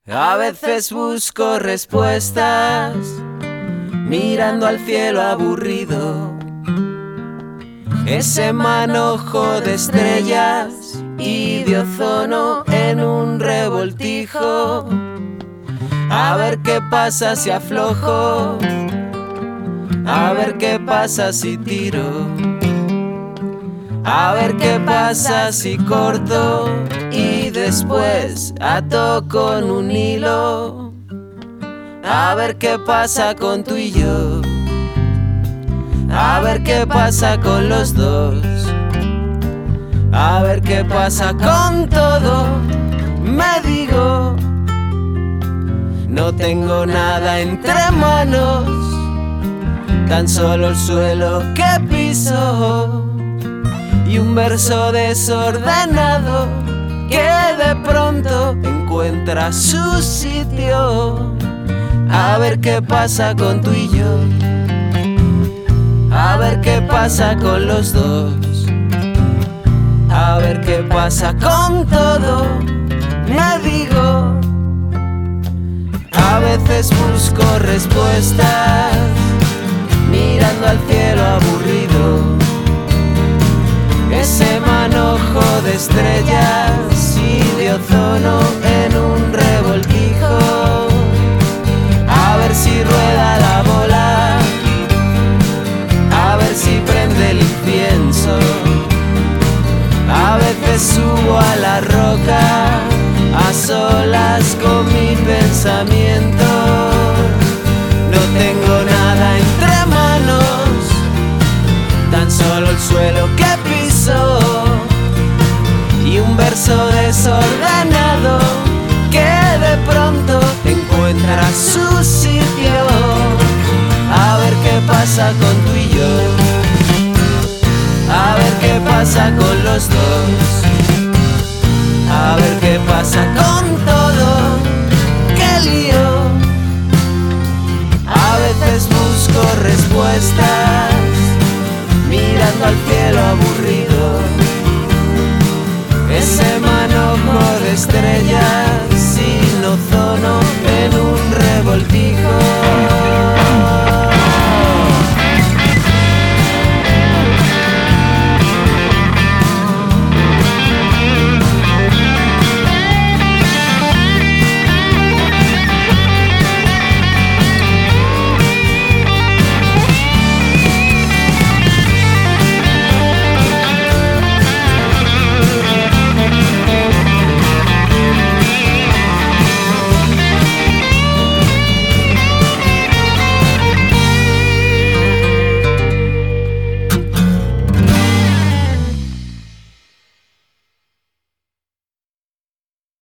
A veces busco respuestas mirando al cielo aburrido, ese manojo de estrellas y de ozono en un revoltijo. A ver qué pasa si aflojo, a ver qué pasa si tiro, a ver qué pasa si corto y después ato con un hilo. A ver qué pasa con tú y yo, a ver qué pasa con los dos, a ver qué pasa con todo. Me digo, no tengo nada entre manos, tan solo el suelo que piso y un verso desordenado que de pronto encuentra su sitio. A ver qué pasa con tú y yo, a ver qué pasa con los dos, a ver qué pasa con todo. Me digo, a veces busco respuestas mirando al cielo aburrido, ese manojo de estrellas y de ozono en un revoltijo. A ver si rueda la bola, a ver si prende el incienso. A veces subo a la roca a solas con mi pensamiento. No tengo nada entre manos, tan solo el suelo que piso y un verso desordenado que de pronto encuentra su sitio. A ver qué pasa con tú y yo, a ver qué pasa con los dos, a ver qué pasa con